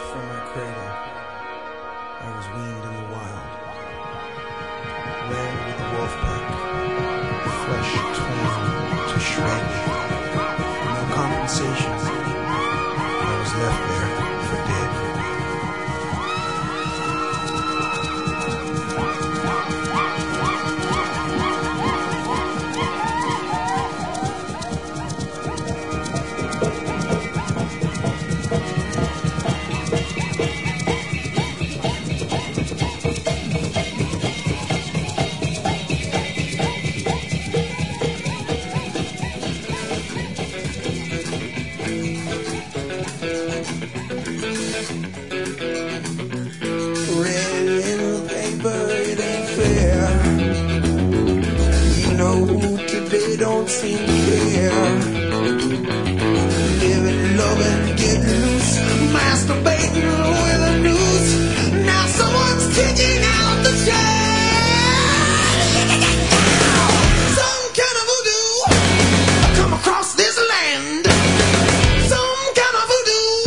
from my cradle, I was weaned in the wild. Ran with the wolf pack, flesh torn to shreds. No compensation, I was left there for dead. They don't seem to care. Living, loving, getting loose, masturbating with the news. Now someone's taking out the child. Some kind of voodoo come across this land. Some kind of voodoo.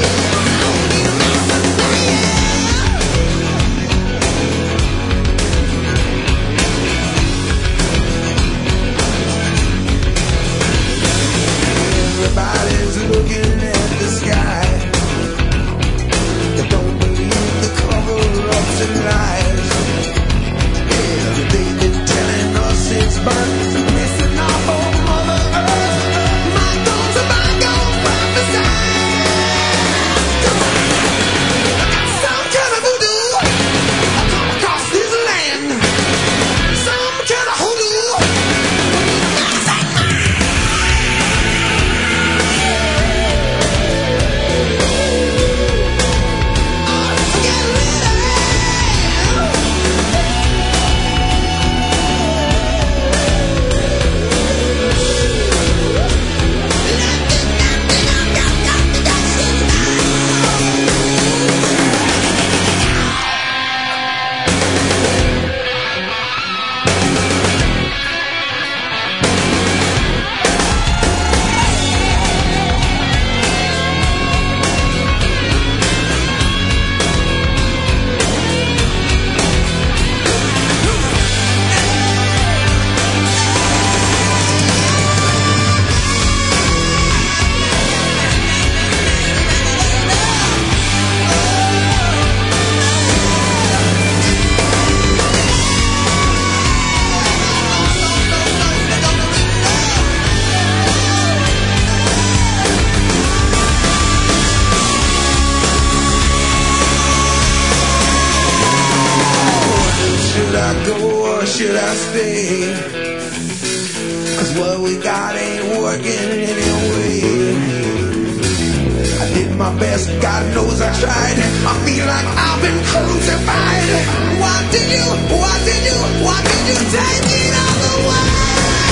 Everybody's looking at the sky. They don't believe the cover-ups and lies. Yeah, they've been telling us it's burnt, missing off on Mother Earth. My goals are my goals, prophesy. Some kind of voodoo come across this land. Some kind of hoodoo. Should I stay? 'Cause what we got ain't working anyway. I did my best, God knows I tried. I feel like I've been crucified. Why did you take it all away?